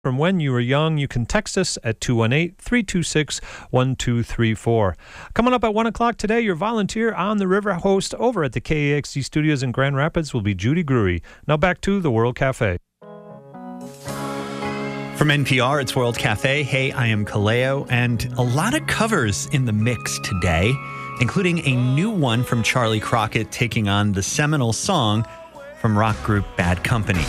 from when you were young. You can text us at 218-326-1234. Coming up at 1 o'clock today, your volunteer on the river host over at the KAXE studios in Grand Rapids will be Judy Gruey. Now back to the World Cafe. From NPR, it's World Cafe. Hey, I am Kaleo, and a lot of covers in the mix today, including a new one from Charlie Crockett taking on the seminal song from rock group Bad Company.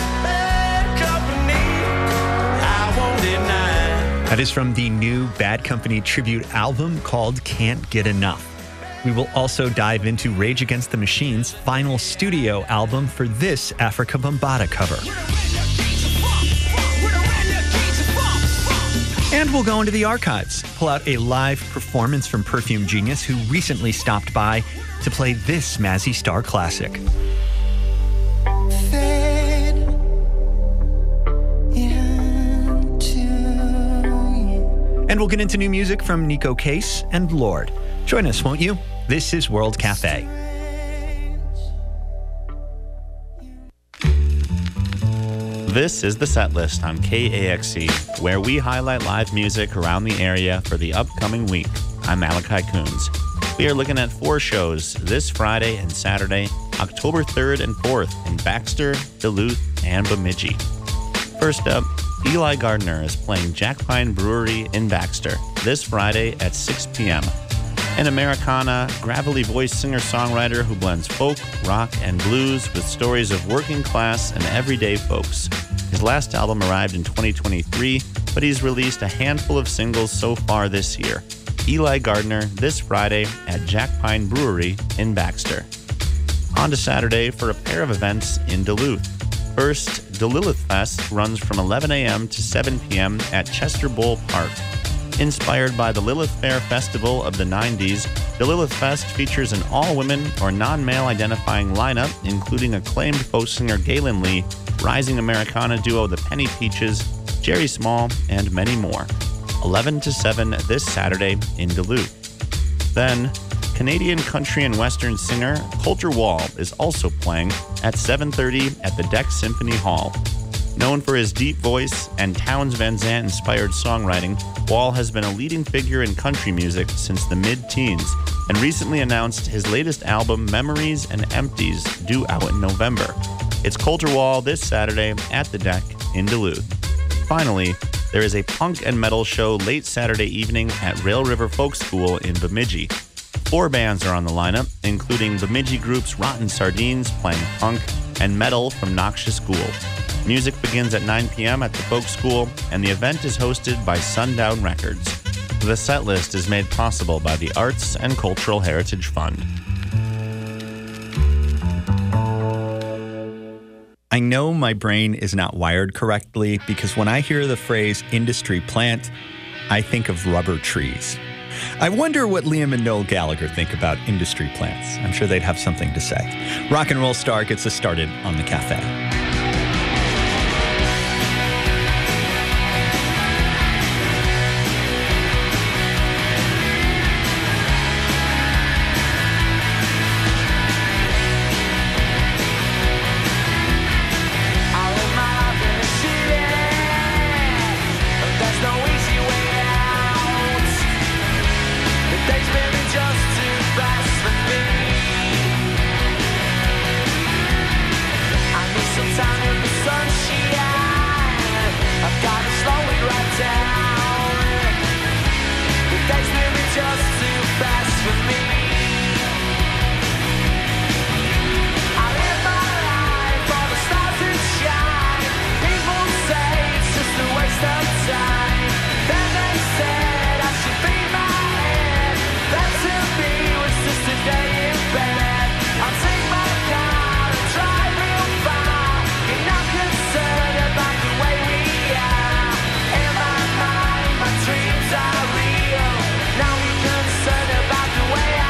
That is from the new Bad Company tribute album called Can't Get Enough. We will also dive into Rage Against the Machine's final studio album for this Afrika Bambaataa cover. And we'll go into the archives, pull out a live performance from Perfume Genius, who recently stopped by to play this Mazzy Star classic. And we'll get into new music from Nico Case and Lorde. Join us, won't you? This is World Cafe. This is the set list on KAXE, where we highlight live music around the area for the upcoming week. I'm Malachi Coons. We are looking at 4 shows this Friday and Saturday, October 3rd and 4th in Baxter, Duluth, and Bemidji. First up, Eli Gardner is playing Jack Pine Brewery in Baxter this Friday at 6 p.m. An Americana, gravelly-voiced singer-songwriter who blends folk, rock, and blues with stories of working-class and everyday folks. His last album arrived in 2023, but he's released a handful of singles so far this year. Eli Gardner this Friday at Jack Pine Brewery in Baxter. On to Saturday for a pair of events in Duluth. First, DeLilith Fest runs from 11 a.m. to 7 p.m. at Chester Bowl Park. Inspired by the Lilith Fair Festival of the 90s, DeLilith Fest features an all-women or non-male identifying lineup, including acclaimed folk singer Galen Lee, rising Americana duo The Penny Peaches, Jerry Small, and many more. 11 to 7 this Saturday in Duluth. Then, Canadian country and western singer Colter Wall is also playing at 7:30 at the Deck Symphony Hall. Known for his deep voice and Townes Van Zandt-inspired songwriting, Wall has been a leading figure in country music since the mid-teens and recently announced his latest album, Memories and Empties, due out in November. It's Colter Wall this Saturday at the Deck in Duluth. Finally, there is a punk and metal show late Saturday evening at Rail River Folk School in Bemidji. 4 bands are on the lineup, including Bemidji groups Rotten Sardines playing punk and metal from Noxious Ghoul. Music begins at 9 p.m. at the Folk School, and the event is hosted by Sundown Records. The set list is made possible by the Arts and Cultural Heritage Fund. I know my brain is not wired correctly because when I hear the phrase industry plant, I think of rubber trees. I wonder what Liam and Noel Gallagher think about industry plants. I'm sure they'd have something to say. Rock and Roll Star gets us started on the cafe. Now we concerned about the way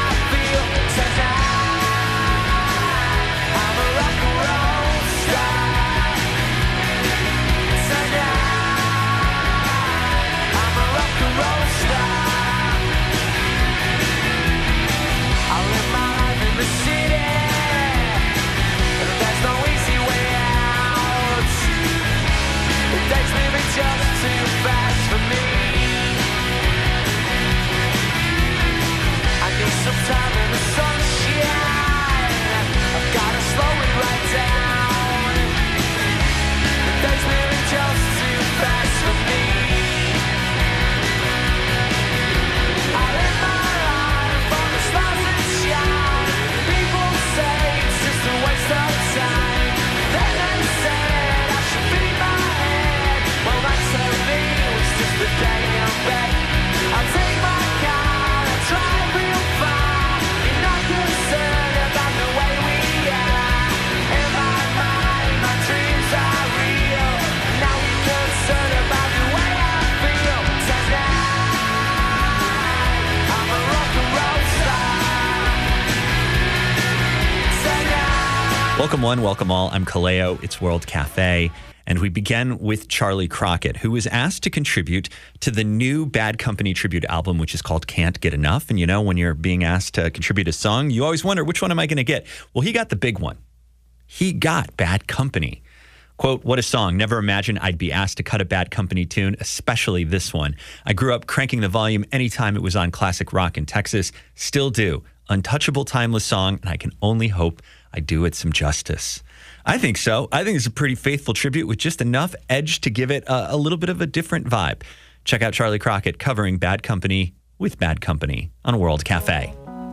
Welcome one, welcome all. I'm Kaleo. It's World Cafe. And we begin with Charlie Crockett, who was asked to contribute to the new Bad Company tribute album, which is called Can't Get Enough. And you know, when you're being asked to contribute a song, you always wonder, which one am I going to get? Well, he got the big one. He got Bad Company. Quote, what a song. Never imagined I'd be asked to cut a Bad Company tune, especially this one. I grew up cranking the volume anytime it was on classic rock in Texas. Still do. Untouchable, timeless song, and I can only hope I do it some justice. I think so. I think it's a pretty faithful tribute with just enough edge to give it a little bit of a different vibe. Check out Charlie Crockett covering Bad Company with Bad Company on World Cafe.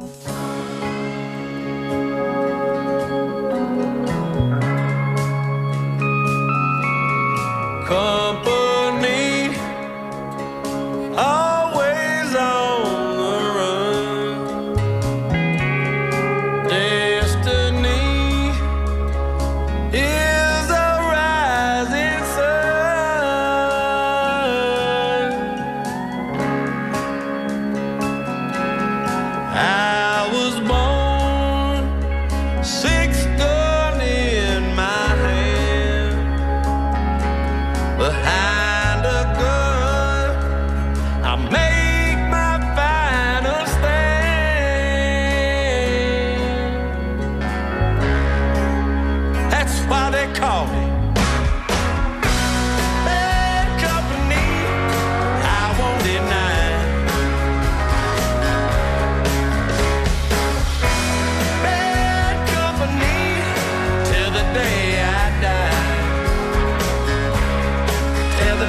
Company, always on the run. Destiny is a rising sun. I was born, 6 gun in my hand. Behind a gun, I make my final stand. That's why they call me Bad Company. I won't deny. Bad Company till the day I die. Till the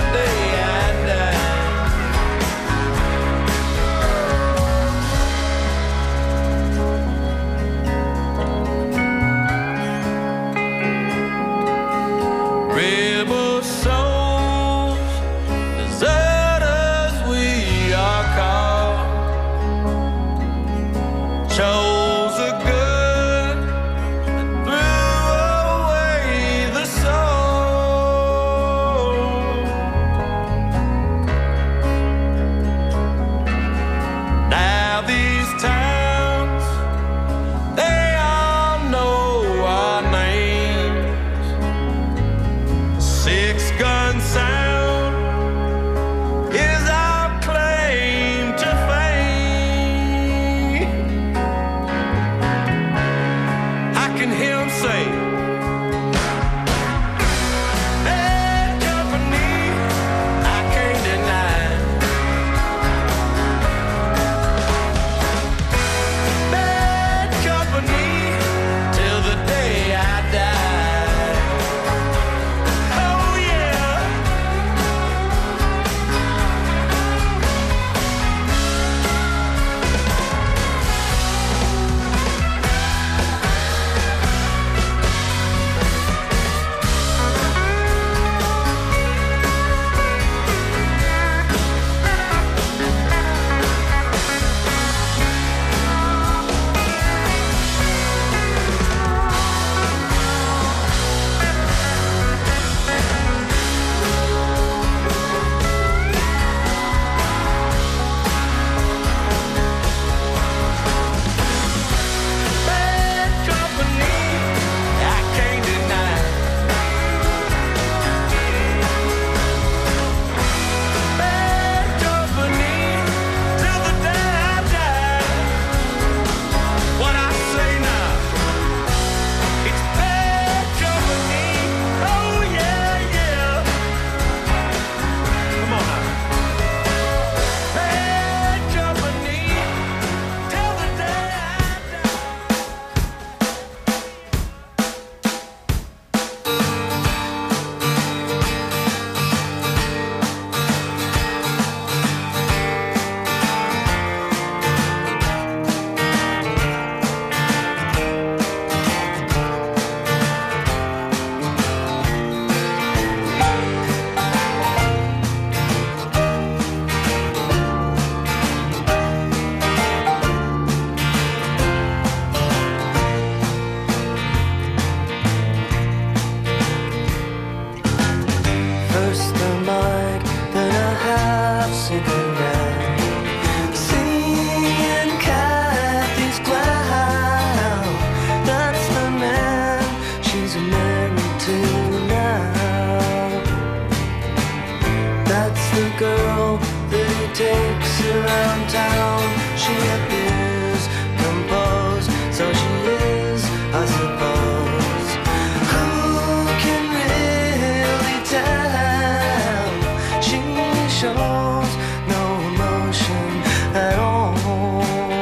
That's the girl that he takes around town. She appears composed, so she is, I suppose. Who can really tell? She shows no emotion at all.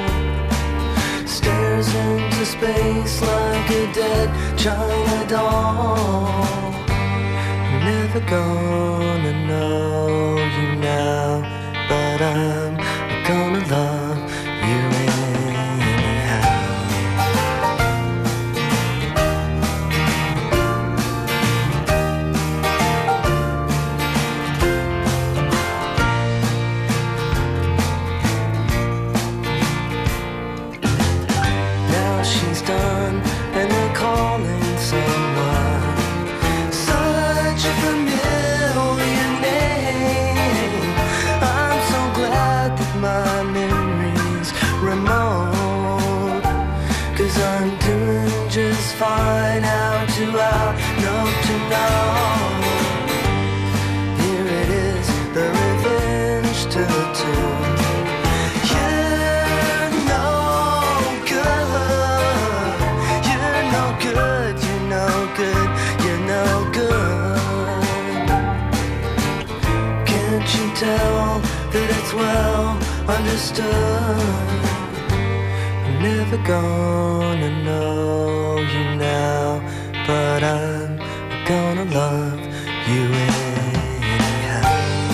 Stares into space like a dead China doll. Never gonna know you now, but I'm gonna love you anyhow. Now she's done and they're calling someone. Such a familiar name. I'm so glad that my memory's remote, 'cause I'm doing just fine. How to know to know. Here it is, the revenge to the two. You're no good. You're no good. You're no good. You're no good. Can't you tell that it's well understood? I'm never gonna know you now, but I'm gonna love you anyhow.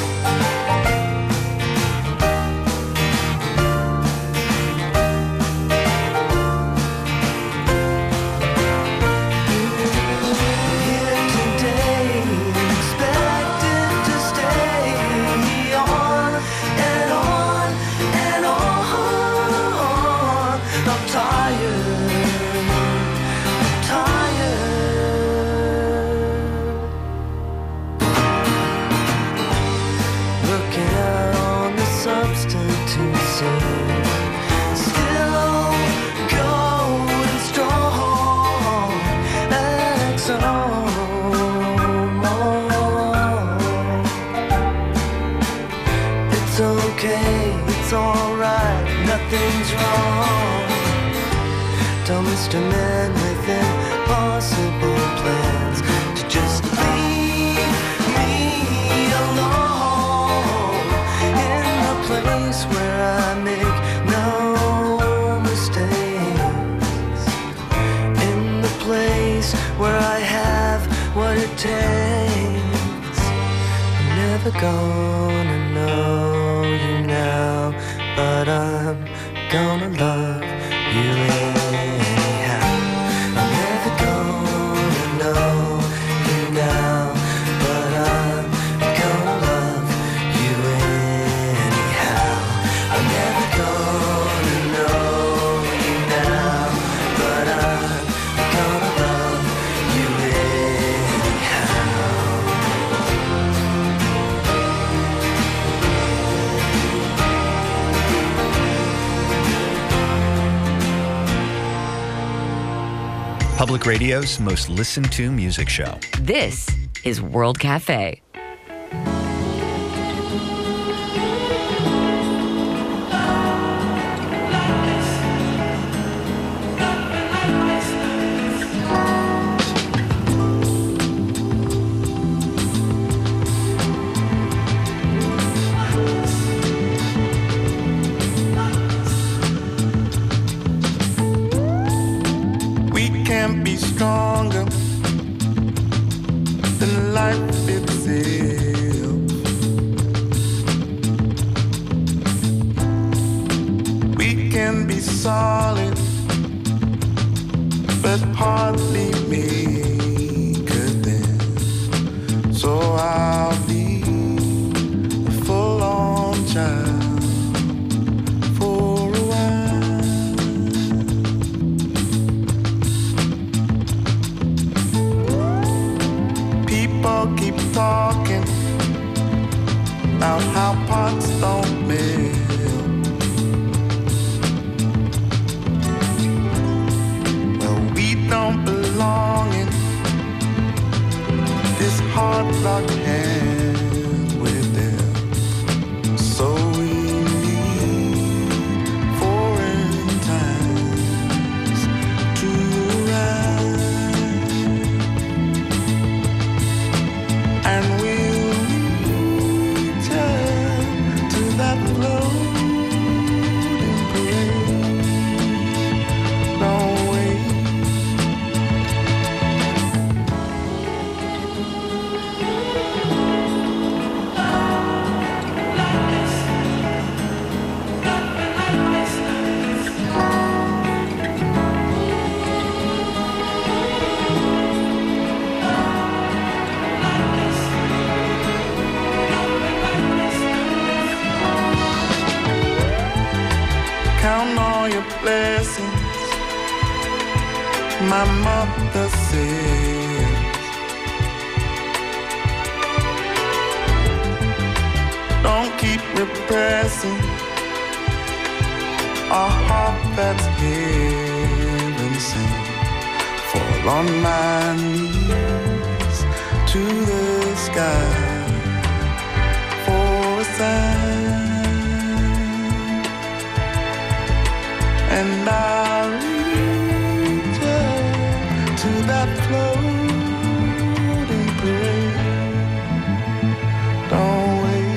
Here today, expected to stay on and on and on. I'm tired, I'm tired. Looking out on the substitute scene, still going strong. XO. It's okay, it's alright, nothing's wrong. Tell Mr. Man with impossible plans to just leave me alone in the place where I make no mistakes, in the place where I have what it takes. I'm never gonna know you now, but I'm gonna love you anyhow. I'm never gonna know you now, but I'm gonna love you anyhow. I'm never gonna know you now, but I'm gonna love you anyhow. Public Radio's most listened to music show. This is World Cafe. We can be stronger than life itself. We can be solid, but hardly make it then. So I'll be a full-on child for a while. People keep talking about how pots don't melt. Well, we don't belong in this hard rock hand with them. blessings. My mother says, don't keep repressing a heart that's heaven sent. Fall on my knees to the sky for a sign, and I'll reach out to that floating prayer. Don't wait.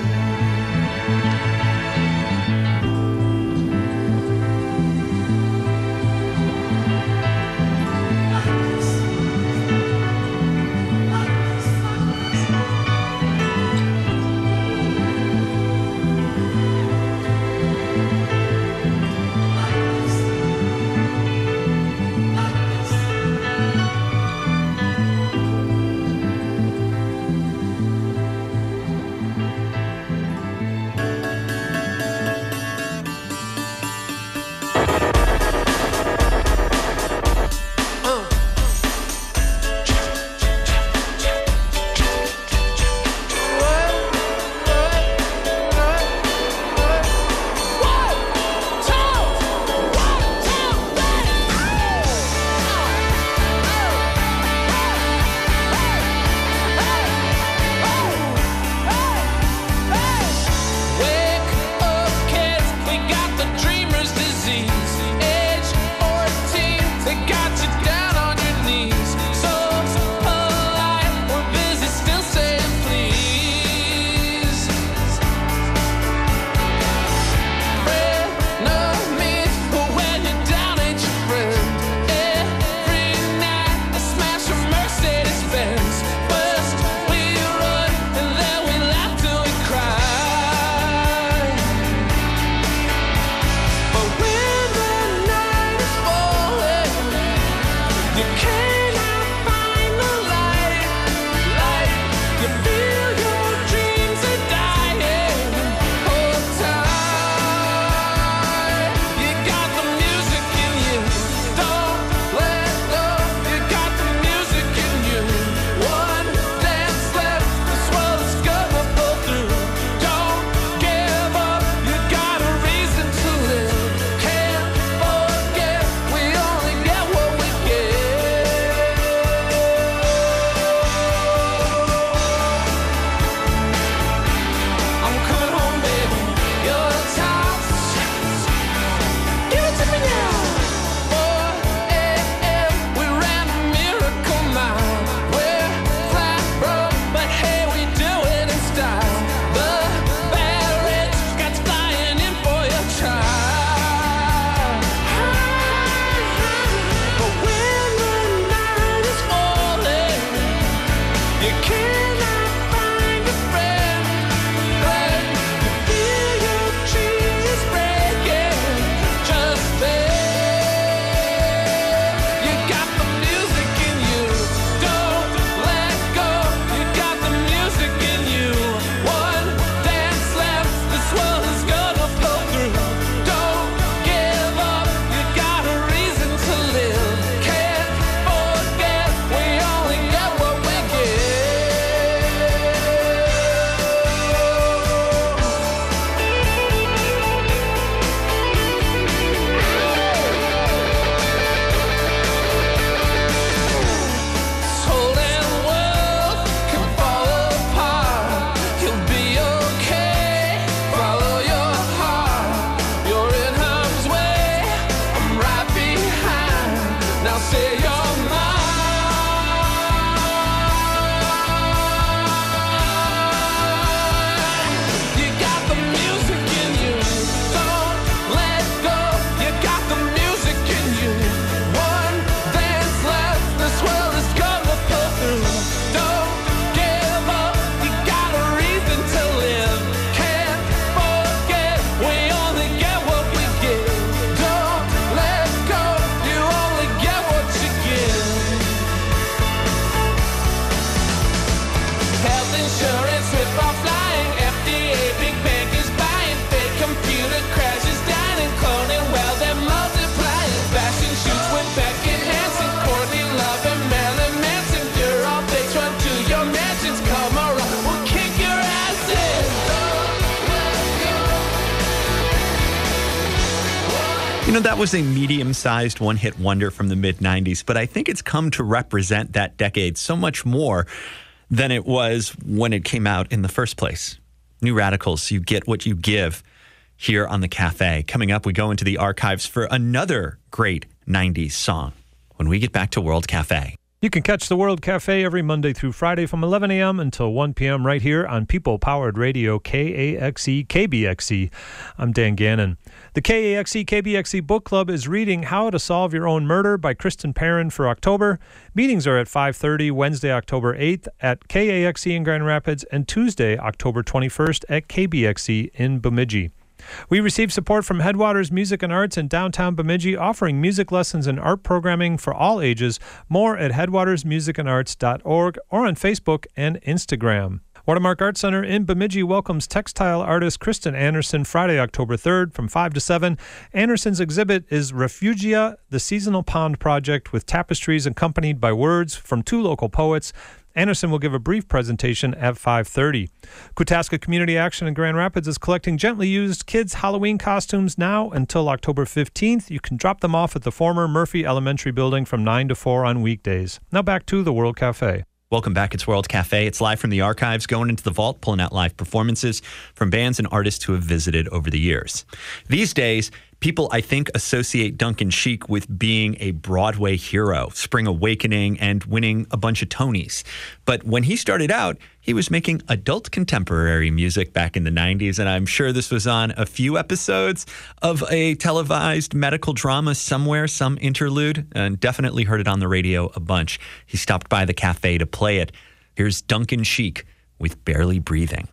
That was a medium-sized one-hit wonder from the mid-90s, but I think it's come to represent that decade so much more than it was when it came out in the first place. New Radicals, you get what you give here on the Cafe. Coming up, we go into the archives for another great 90s song when we get back to World Cafe. You can catch the World Cafe every Monday through Friday from 11 a.m. until 1 p.m. right here on People-Powered Radio, KAXE, KBXE. I'm Dan Gannon. The KAXE, KBXE Book Club is reading How to Solve Your Own Murder by Kristen Perrin for October. Meetings are at 5:30 Wednesday, October 8th at KAXE in Grand Rapids and Tuesday, October 21st at KBXE in Bemidji. We receive support from Headwaters Music and Arts in downtown Bemidji, offering music lessons and art programming for all ages. More at headwatersmusicandarts.org or on Facebook and Instagram. Watermark Art Center in Bemidji welcomes textile artist Kristen Anderson Friday, October 3rd from 5 to 7. Anderson's exhibit is Refugia, the Seasonal Pond Project, with tapestries accompanied by words from two local poets. Anderson will give a brief presentation at 5:30. Kutaska Community Action in Grand Rapids is collecting gently used kids' Halloween costumes now until October 15th. You can drop them off at the former Murphy Elementary building from 9 to 4 on weekdays. Now back to the World Cafe. Welcome back. It's World Cafe. It's live from the archives, going into the vault, pulling out live performances from bands and artists who have visited over the years. These days, people, I think, associate Duncan Sheik with being a Broadway hero, Spring Awakening, and winning a bunch of Tonys. But when he started out, he was making adult contemporary music back in the 90s, and I'm sure this was on a few episodes of a televised medical drama somewhere, some interlude, and definitely heard it on the radio a bunch. He stopped by the cafe to play it. Here's Duncan Sheik with Barely Breathing.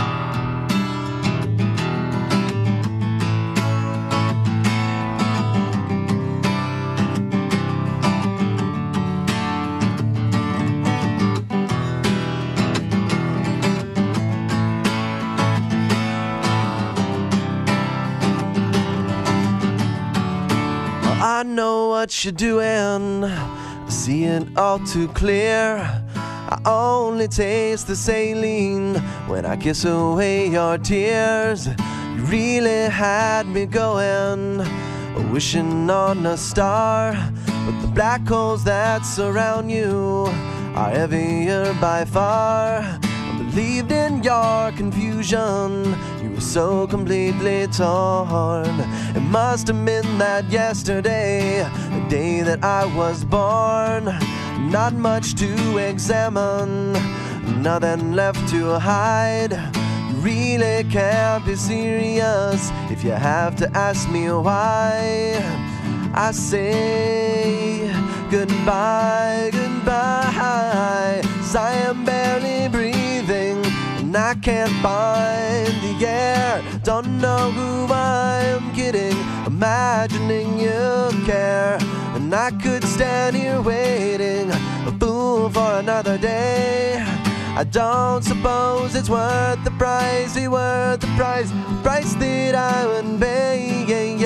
I know what you're doing, I see it all too clear. I only taste the saline when I kiss away your tears. You really had me going, wishing on a star, but the black holes that surround you are heavier by far. I believed in your confusion, you were so completely torn. It must have been that yesterday, the day that I was born. Not much to examine, nothing left to hide. You really can't be serious if you have to ask me why. I say goodbye, goodbye, 'cause I am barely breathing and I can't find the air. Don't know who I'm kidding, imagining you care. And I could stand here waiting, a fool for another day. I don't suppose it's worth the price, worth the price that I would pay,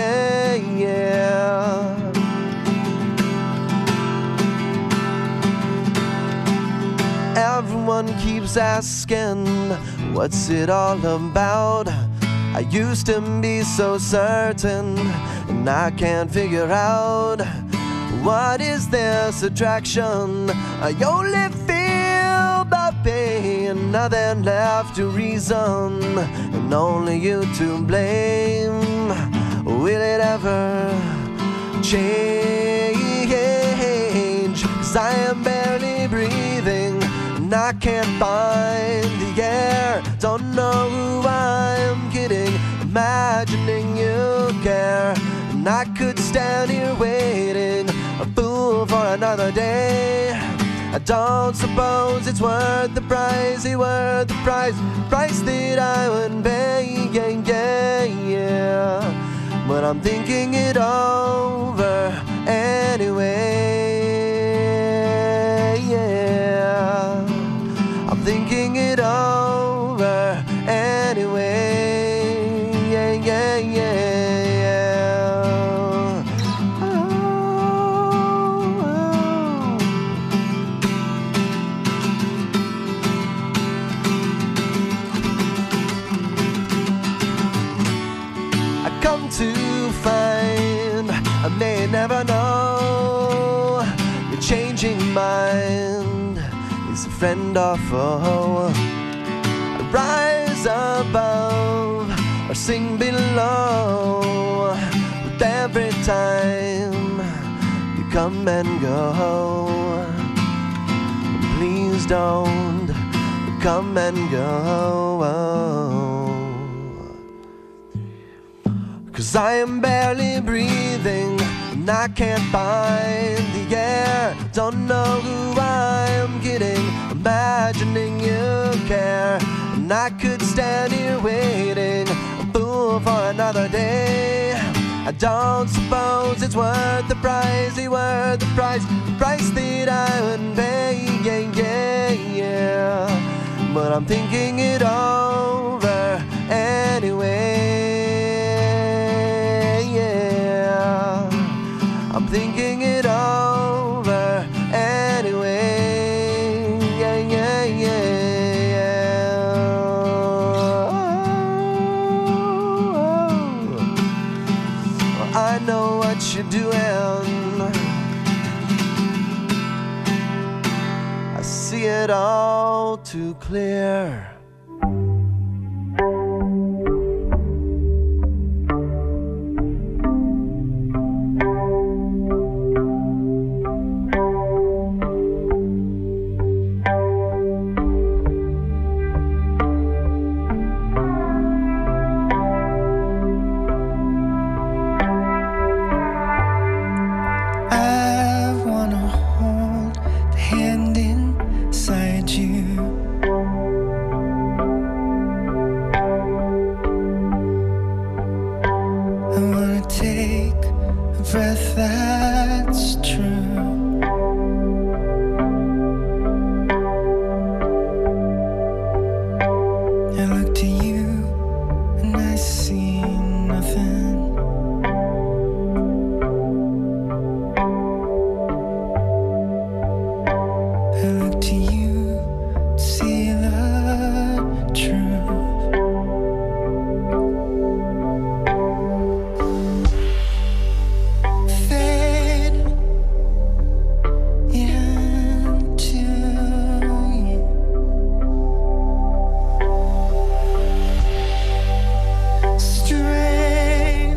yeah. Everyone keeps asking, what's it all about? I used to be so certain, and I can't figure out, what is this attraction? I only feel about pain, nothing left to reason, and only you to blame. Will it ever change? 'Cause I am barely breathing, and I can't find the air. Don't know who I'm kidding, imagining you care. And I could stand here waiting, a fool for another day. I don't suppose it's worth the price, worth the price that I would pay, yeah. But I'm thinking it over anyway, yeah. I'm thinking it over anyway, yeah. To find never know. Your changing mind is a friend or foe. Rise above or sing below. With every time you come and go, please don't come and go. 'Cause I am barely breathing and I can't find the air. Don't know who I am kidding, imagining you care. And I could stand here waiting, a fool for another day. I don't suppose it's worth the price, worth the price that I would pay, yeah. But I'm thinking it over anyway, yeah. I'm thinking it over anyway, yeah. I know what you're doing. I see it all too clear. Strange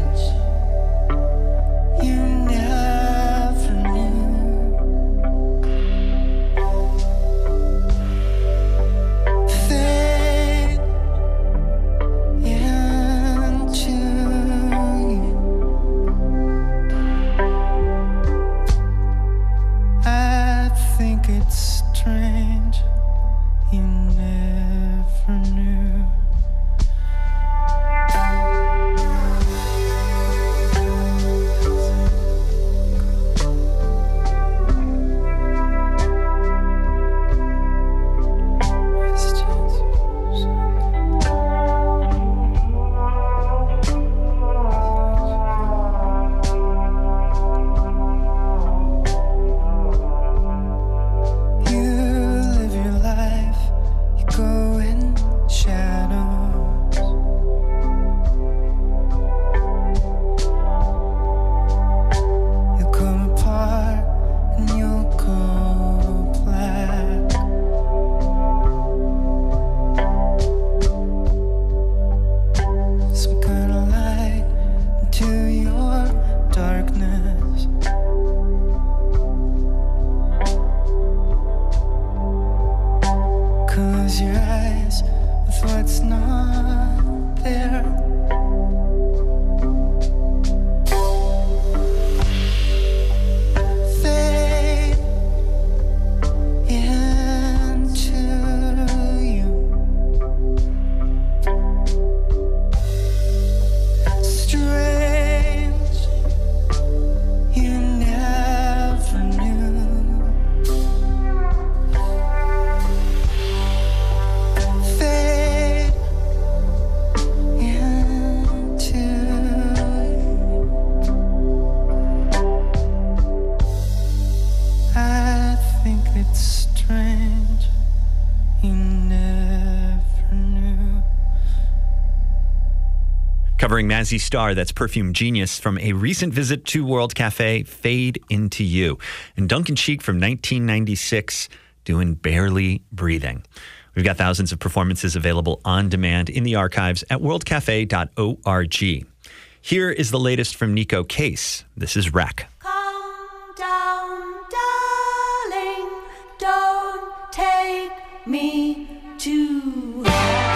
Covering Mazzy Star, that's Perfume Genius from a recent visit to World Cafe, Fade Into You. And Duncan Sheik from 1996 doing Barely Breathing. We've got thousands of performances available on demand in the archives at worldcafe.org. Here is the latest from Nico Case. This is Wreck. Calm down, darling, don't take me too hard.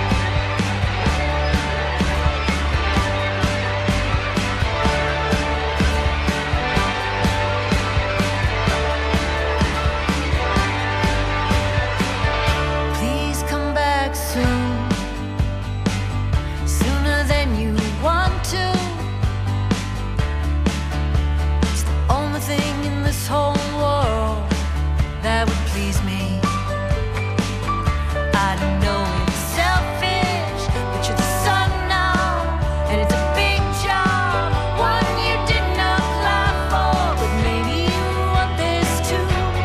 Please come back soon, sooner than you want to. It's the only thing in this whole world that would please me. I know it's selfish, but you're the sun now, and it's a big job, one you didn't apply for, but maybe you want this too.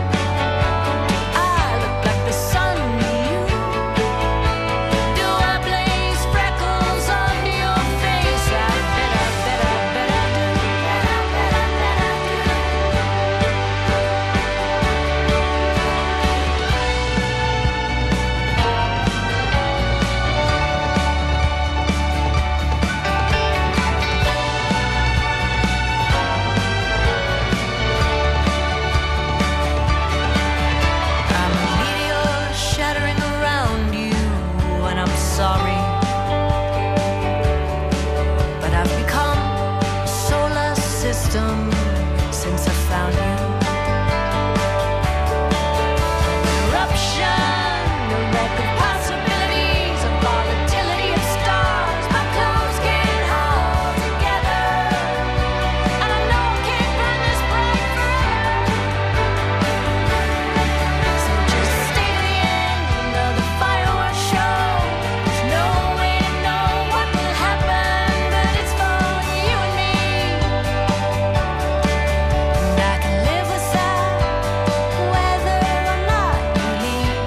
I look like the sun to you. Do I blaze freckles onto your face? I bet I do. I'm a meteor shattering around you, and I'm sorry, but I've become a solar system since I found you. Eruption, a wreck of possibilities, a volatility of stars. My clothes can't hold together, and I know I can't burn this bright forever. So just stay to the end of the fireworks show. There's no way to know what will happen, but it's for you and me. And I can live without whether or not you leave.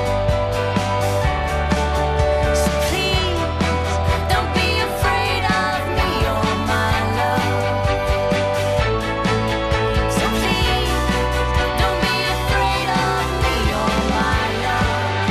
So please, don't be afraid of me or my love. So please, don't be afraid of me or my love.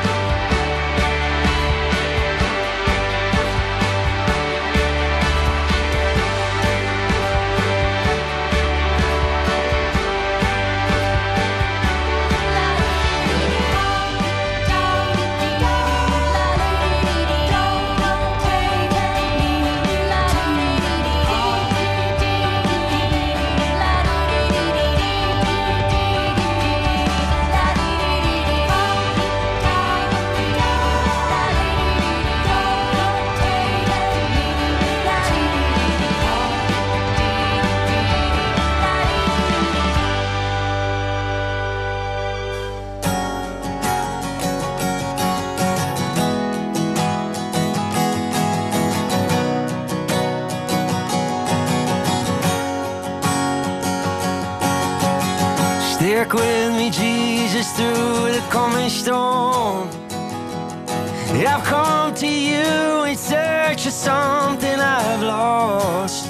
Stick with me, Jesus, through the coming storm. I've come to you in search of something I've lost.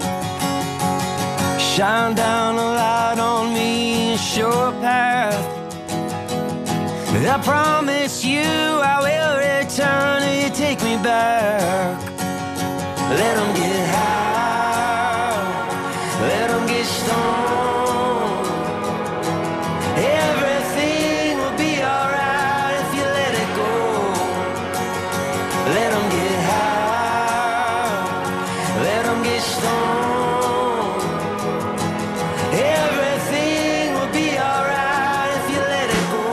Shine down a light on me and show a path. I promise you I will return if you take me back. Let them get high, let them get stoned. Everything will be alright if you let it go. Let them get high, let them get stoned. Everything will be alright if you let it go.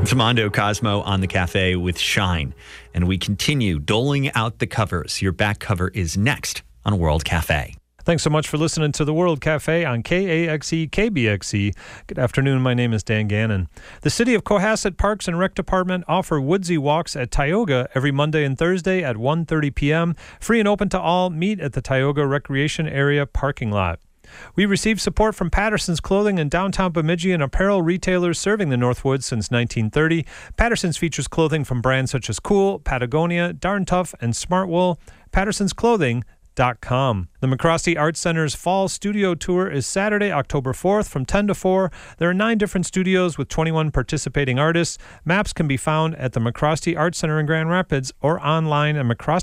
It's Mondo Cosmo on the Cafe with Shine, and we continue doling out the covers. Your back cover is next on World Cafe. Thanks so much for listening to the World Cafe on KAXE, KBXE. Good afternoon. My name is Dan Gannon. The City of Cohasset Parks and Rec Department offer woodsy walks at Tioga every Monday and Thursday at 1:30 p.m. Free and open to all. Meet at the Tioga Recreation Area parking lot. We received support from Patterson's Clothing in downtown Bemidji, and apparel retailers serving the Northwoods since 1930. Patterson's features clothing from brands such as Cool, Patagonia, Darn Tough, and Smartwool. PattersonsClothing.com. The McCrosty Arts Center's Fall Studio Tour is Saturday, October 4th from 10 to 4. There are 9 different studios with 21 participating artists. Maps can be found at the McCrosty Arts Center in Grand Rapids or online at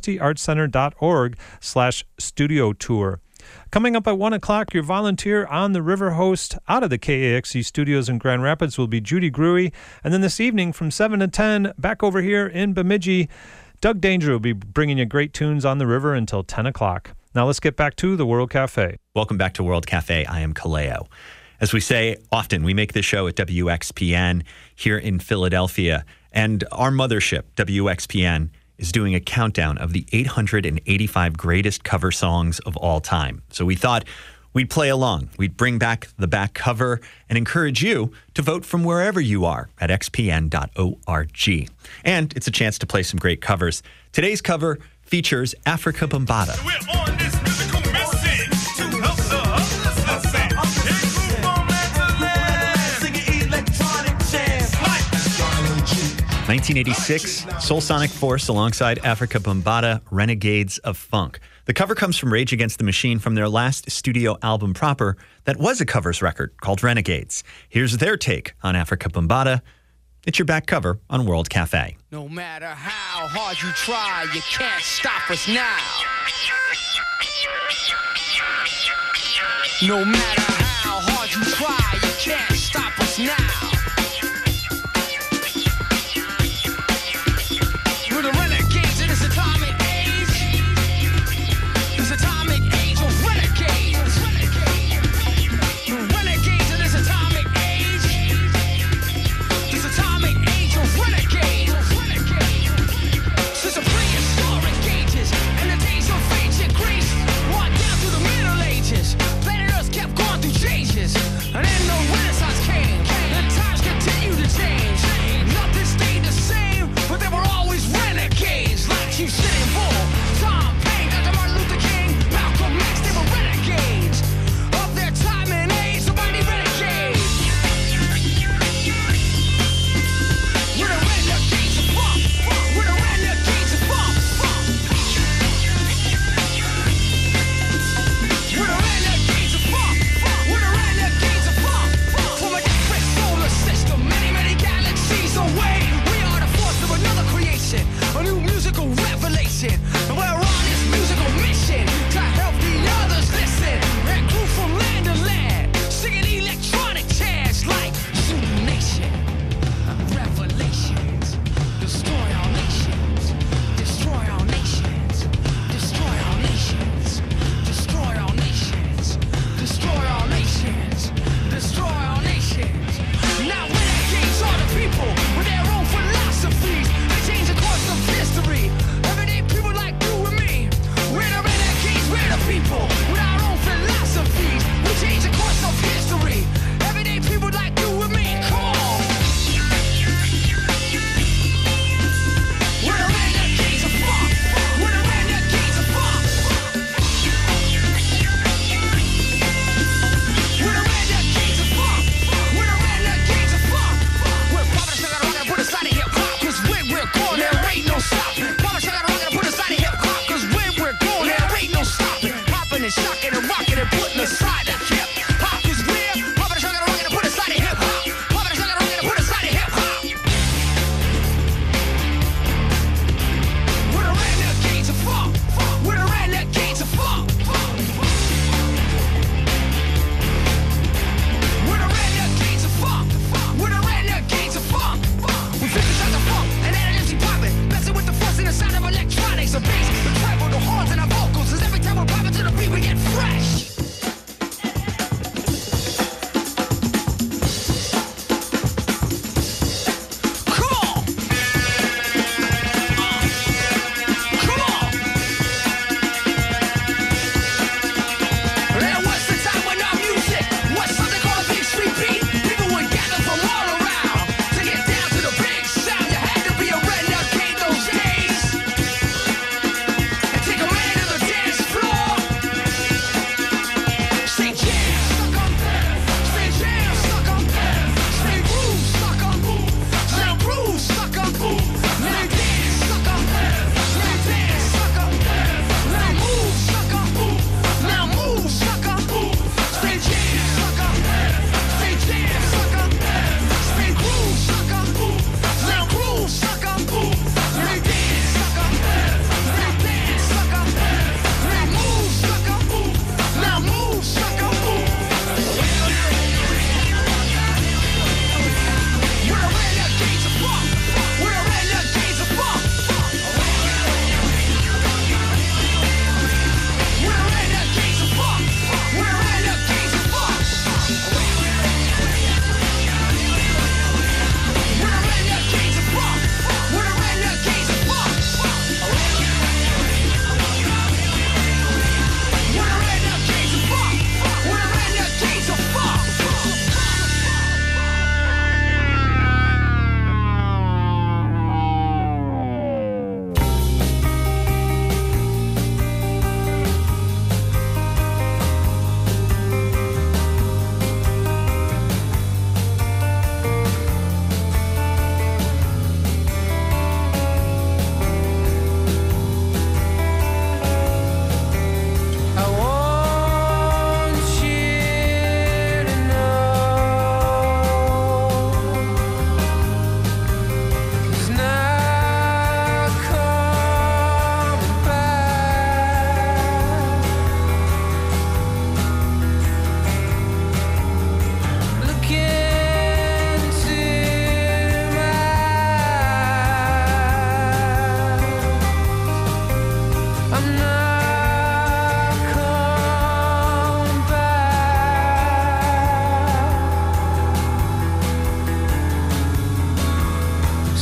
mccrostyartscenter.org/studio tour. Coming up at 1 o'clock, your volunteer on the river host out of the KAXE studios in Grand Rapids will be Judy Gruey. And then this evening from 7 to 10, back over here in Bemidji, Doug Danger will be bringing you great tunes on the river until 10 o'clock. Now let's get back to the World Cafe. Welcome back to World Cafe. I am Kaleo. As we say often, we make this show at WXPN here in Philadelphia, and our mothership, WXPN, is doing a countdown of the 885 greatest cover songs of all time. So we thought we'd play along. We'd bring back the back cover and encourage you to vote from wherever you are at xpn.org. And it's a chance to play some great covers. Today's cover features Afrika Bambaataa. We're on this musical message to help the hopeless. Listen, it grew from land to land, singing electronic jazz like 1986, Soul Sonic Force alongside Afrika Bambaataa, Renegades of Funk. The cover comes from Rage Against the Machine from their last studio album proper that was a covers record called Renegades. Here's their take on Afrika Bambaataa. It's your back cover on World Cafe. No matter how hard you try, you can't stop us now. No matter how hard you try, you can't stop us now. We're the renegades in this atomic age. This atomic age of renegades. The renegades in this atomic age. This atomic age of renegades. Since the prehistoric ages and the days of ancient Greece, walked down through the Middle Ages. Planet Earth kept going through changes, and then the Renaissance came. The time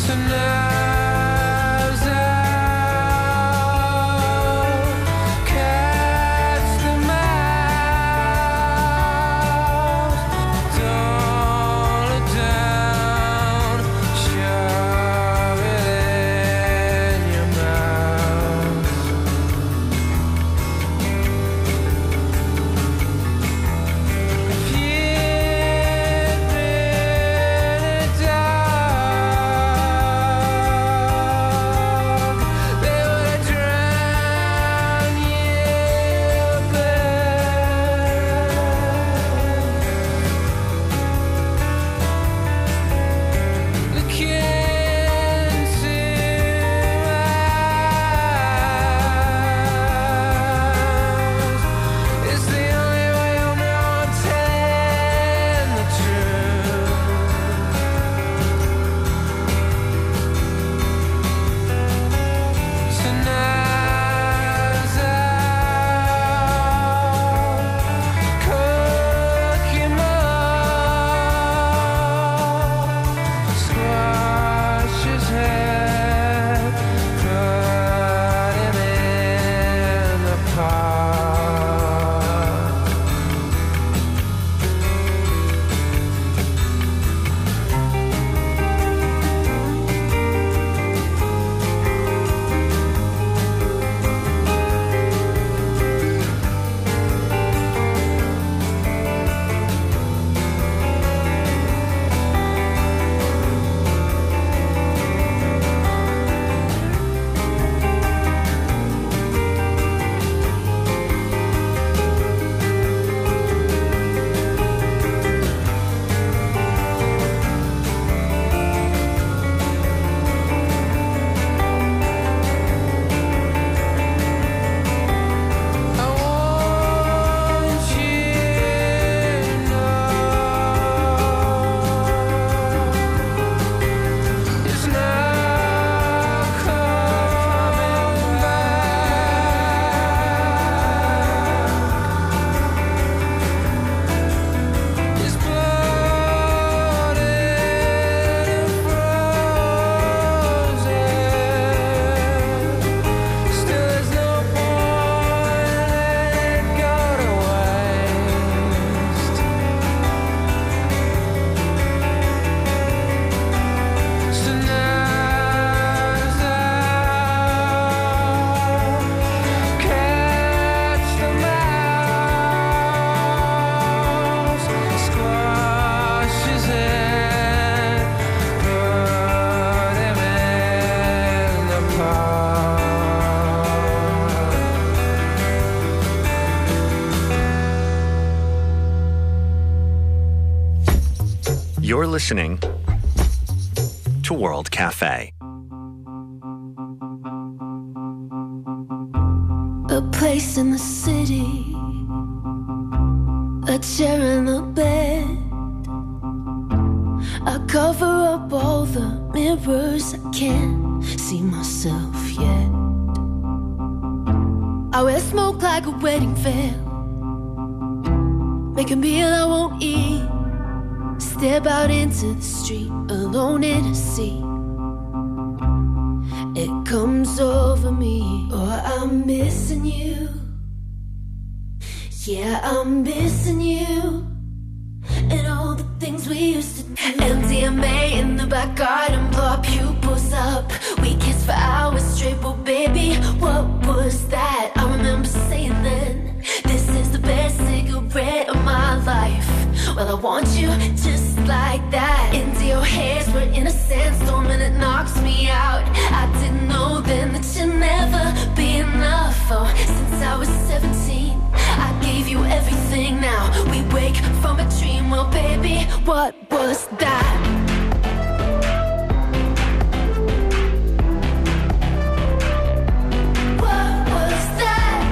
So now's out, catch the mouse, don't look down, shove it in your mouth. If you'd been a dog, they would have drowned you blood. Look into eyes. It's the only way you'll know I'm telling the truth. So now's out, cook him up, squash his head, put him in the pot. I want you to know it's not coming back. It's bloated and frozen. Still, there's no point letting it go to waste. So now's out, catch the mouse, squash his head, put him in the pot. You're listening to World Cafe. A place in the city, a chair and a bed. I cover up all the mirrors, I can't see myself yet. I wear smoke like a wedding veil, make a meal I won't eat, step out into the street alone in a sea. It comes over me, oh, I'm missing you. Yeah, I'm missing you. And all the things we used to do. MDMA in the back garden, blow our pupils up. We kissed for hours straight, but baby, what was that? I remember saying then, this is the best cigarette of my life. Well, I want you just like that. Into your hairs, we're in a sandstorm and it knocks me out. I didn't know then that you'd never be enough. Oh, since I was 17, I gave you everything. Now we wake from a dream. Well, baby, what was that? What was that?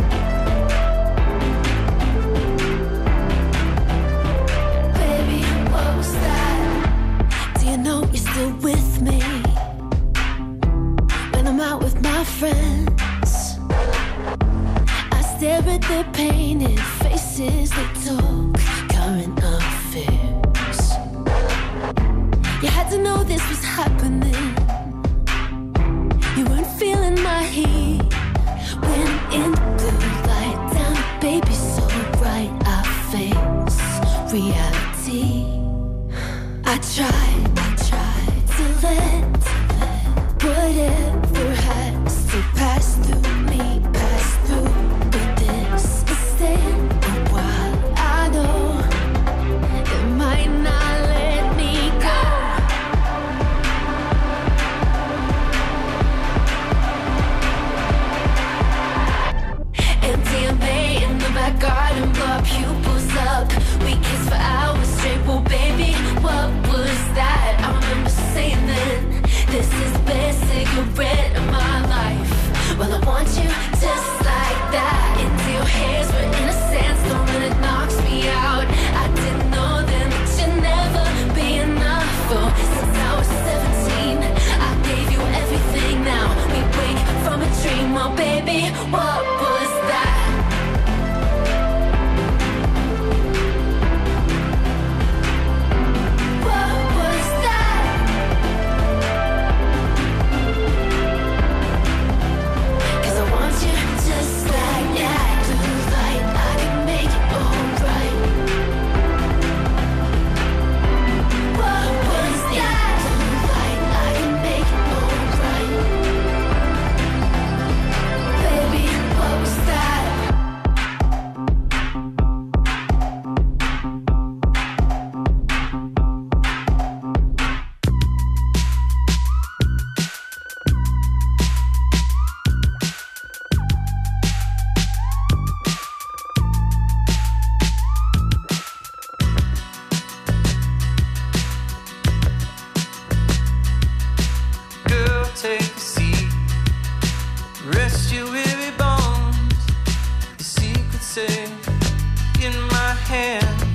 Baby, what was that? Do you know you're still with me when I'm out with my friends? I stare at their painted faces, they talk current affairs. You had to know this was happening. what was that? What was that? 'Cause I want you just like that. Blue light, I can make it alright. What was that? Blue light, I can make it alright. Baby, what was that? Girl, take a seat. Rest your weary bones. Your secret safe in my hands.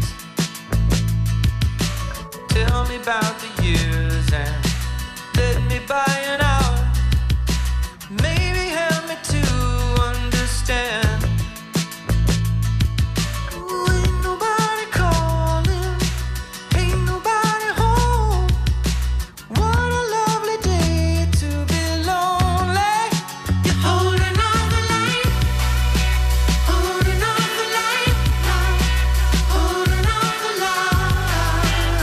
Tell me about the years and let me buy an hour. Maybe help me to understand. Ooh, ain't nobody calling, ain't nobody home. What a lovely day to be lonely. You're holding on the line, holding on the line, holding on the line.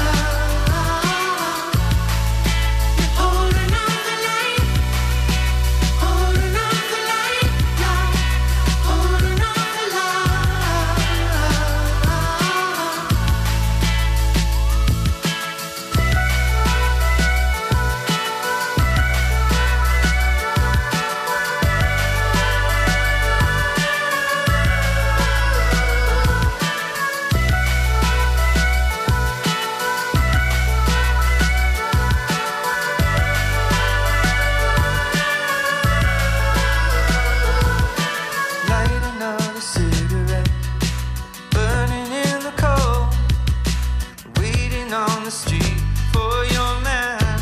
You're holding on the line, holding on the line, holding on the line. Light another cigarette, burning in the cold, waiting on the street for your man.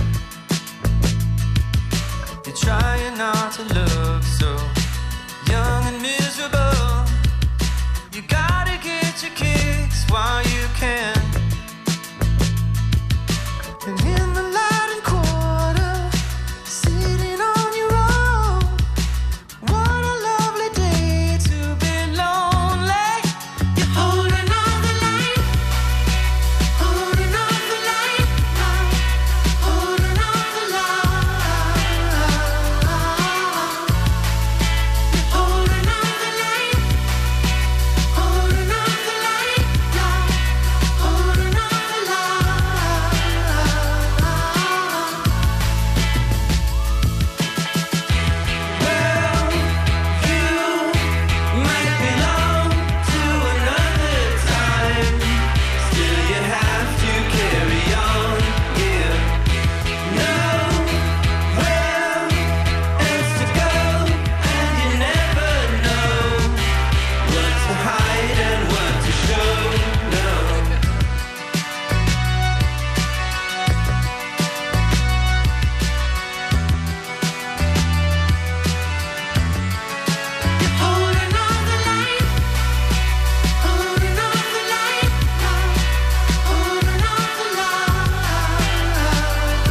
You're trying not to look so young and miserable. You gotta get your kicks while you can. And in the light and quarter, sitting on your own. What a lovely day to be lonely. You're holding on the line, holding on the line, holding on the line. You're holding on the line, holding on the line, holding on the line. Well, you might belong to another time. Still, you have to carry on. Yeah, nowhere else to go, and you never know what to hide and what to show. No. You're holding on the line, holding on the line, holding on the line.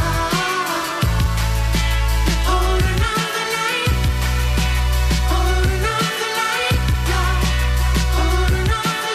You're holding on the line, holding on the line, holding on the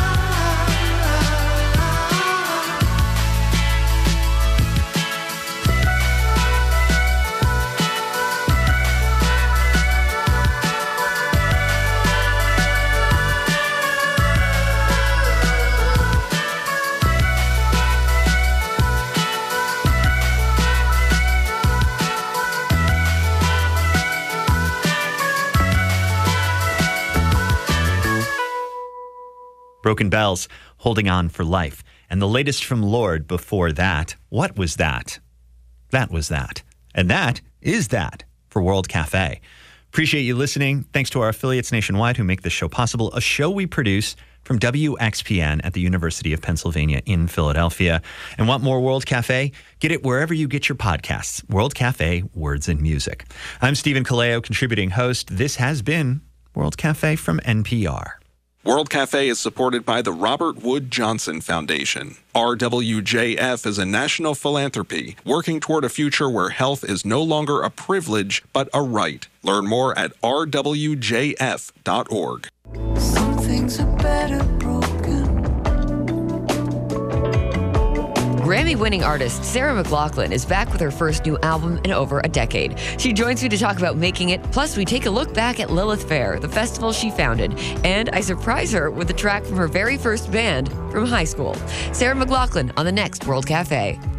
Broken Bells, Holding On for Life. And the latest from Lorde before that, What Was That? That Was That. And that is that for World Cafe. Appreciate you listening. Thanks to our affiliates nationwide who make this show possible, a show we produce from WXPN at the University of Pennsylvania in Philadelphia. And want more World Cafe? Get it wherever you get your podcasts. World Cafe, Words and Music. I'm Stephen Kaleo, contributing host. This has been World Cafe from NPR. World Cafe is supported by the Robert Wood Johnson Foundation. RWJF is a national philanthropy working toward a future where health is no longer a privilege, but a right. Learn more at rwjf.org. Some things are better broken. Grammy-winning artist Sarah McLachlan is back with her first new album in over a decade. She joins me to talk about making it, plus we take a look back at Lilith Fair, the festival she founded, and I surprise her with a track from her very first band from high school. Sarah McLachlan on the next World Cafe.